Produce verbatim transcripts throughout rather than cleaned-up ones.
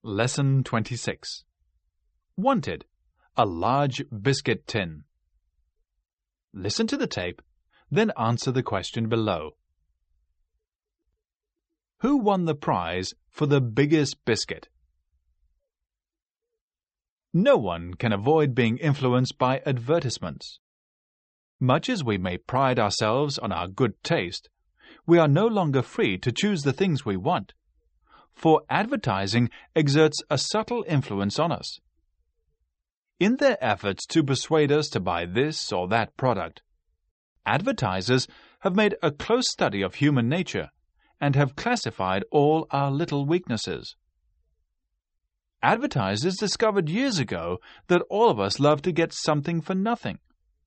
Lesson twenty-six. Wanted, a large biscuit tin. Listen to the tape, then answer the question below. Who won the prize for the biggest biscuit? No one can avoid being influenced by advertisements. Much as we may pride ourselves on our good taste, we are no longer free to choose the things we want, for advertising exerts a subtle influence on us. In their efforts to persuade us to buy this or that product, advertisers have made a close study of human nature and have classified all our little weaknesses. Advertisers discovered years ago that all of us love to get something for nothing.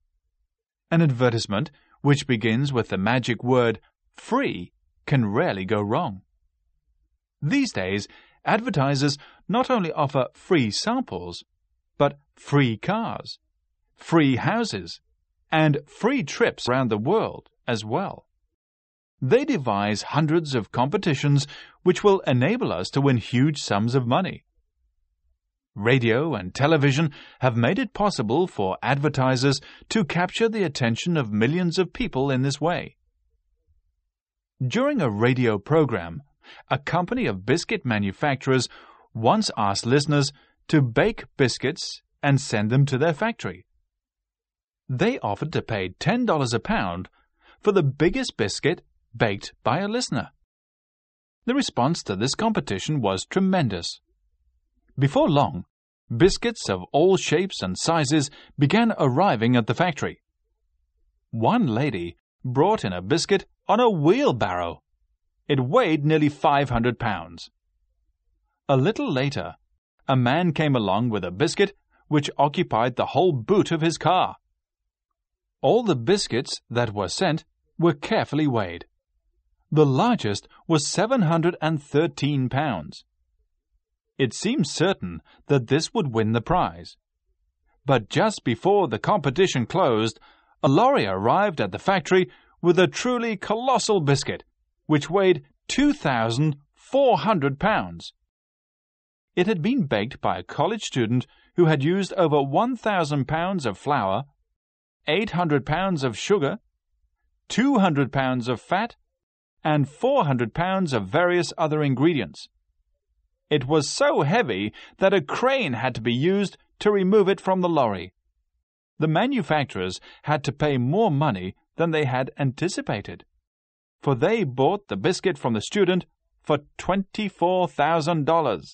An advertisement which begins with the magic word free can rarely go wrong. These days, advertisers not only offer free samples, but free cars, free houses, and free trips around the world as well. They devise hundreds of competitions which will enable us to win huge sums of money. Radio and television have made it possible for advertisers to capture the attention of millions of people in this way. During a radio program, a company of biscuit manufacturers once asked listeners to bake biscuits and send them to their factory. They offered to pay ten dollars a pound for the biggest biscuit baked by a listener. The response to this competition was tremendous. Before long, biscuits of all shapes and sizes began arriving at the factory. One lady brought in a biscuit on a wheelbarrow. It weighed nearly five hundred pounds. A little later, a man came along with a biscuit which occupied the whole boot of his car. All the biscuits that were sent were carefully weighed. The largest was seven hundred thirteen pounds. It seemed certain that this would win the prize. But just before the competition closed, a lorry arrived at the factory with a truly colossal biscuit, which weighed two thousand four hundred pounds. It had been baked by a college student who had used over one thousand pounds of flour, eight hundred pounds of sugar, two hundred pounds of fat, and four hundred pounds of various other ingredients. It was so heavy that a crane had to be used to remove it from the lorry. The manufacturers had to pay more money than they had anticipated, for they bought the biscuit from the student for twenty-four thousand dollars.